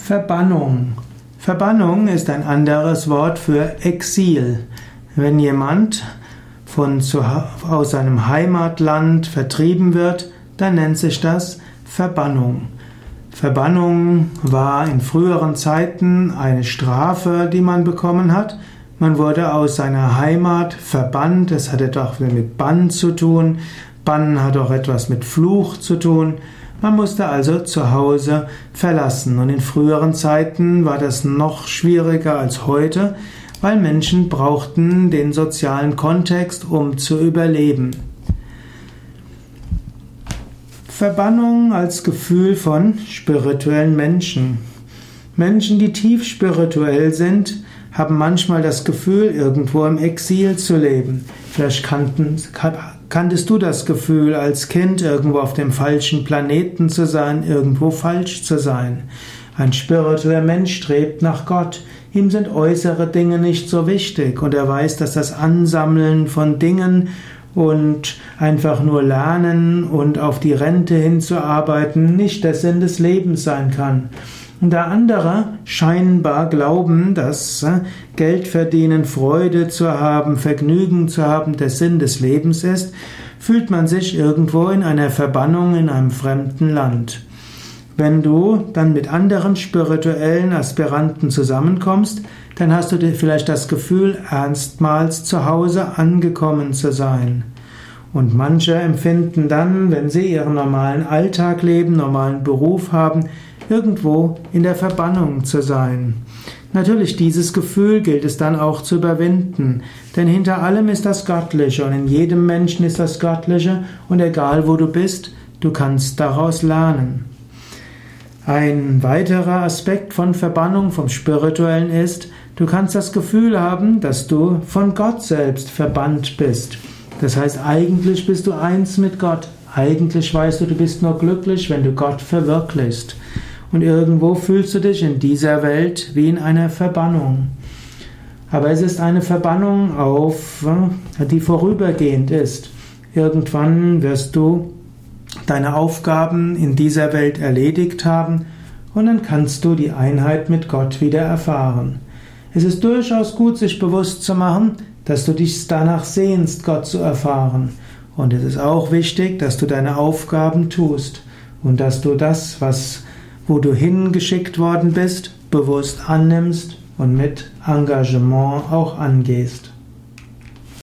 Verbannung. Verbannung ist ein anderes Wort für Exil. Wenn jemand aus seinem Heimatland vertrieben wird, dann nennt sich das Verbannung. Verbannung war in früheren Zeiten eine Strafe, die man bekommen hat. Man wurde aus seiner Heimat verbannt. Das hat etwas mit Bann zu tun. Bann hat auch etwas mit Fluch zu tun. Man musste also zu Hause verlassen. Und in früheren Zeiten war das noch schwieriger als heute, weil Menschen brauchten den sozialen Kontext, um zu überleben. Verbannung als Gefühl von spirituellen Menschen. Menschen, die tief spirituell sind, haben manchmal das Gefühl, irgendwo im Exil zu leben. Vielleicht kanntest du das Gefühl, als Kind irgendwo auf dem falschen Planeten zu sein, irgendwo falsch zu sein. Ein spiritueller Mensch strebt nach Gott. Ihm sind äußere Dinge nicht so wichtig und er weiß, dass das Ansammeln von Dingen und einfach nur lernen und auf die Rente hinzuarbeiten nicht der Sinn des Lebens sein kann. Und da andere scheinbar glauben, dass Geld verdienen, Freude zu haben, Vergnügen zu haben, der Sinn des Lebens ist, fühlt man sich irgendwo in einer Verbannung in einem fremden Land. Wenn du dann mit anderen spirituellen Aspiranten zusammenkommst, dann hast du vielleicht das Gefühl, erstmals zu Hause angekommen zu sein. Und manche empfinden dann, wenn sie ihren normalen Alltag leben, normalen Beruf haben, irgendwo in der Verbannung zu sein. Natürlich, dieses Gefühl gilt es dann auch zu überwinden, denn hinter allem ist das Göttliche und in jedem Menschen ist das Göttliche und egal wo du bist, du kannst daraus lernen. Ein weiterer Aspekt von Verbannung, vom Spirituellen ist, du kannst das Gefühl haben, dass du von Gott selbst verbannt bist. Das heißt, eigentlich bist du eins mit Gott. Eigentlich weißt du bist nur glücklich, wenn du Gott verwirklichst. Und irgendwo fühlst du dich in dieser Welt wie in einer Verbannung. Aber es ist eine Verbannung die vorübergehend ist. Irgendwann wirst du deine Aufgaben in dieser Welt erledigt haben und dann kannst du die Einheit mit Gott wieder erfahren. Es ist durchaus gut, sich bewusst zu machen, dass du dich danach sehnst, Gott zu erfahren. Und es ist auch wichtig, dass du deine Aufgaben tust und dass du das, wo du hingeschickt worden bist, bewusst annimmst und mit Engagement auch angehst.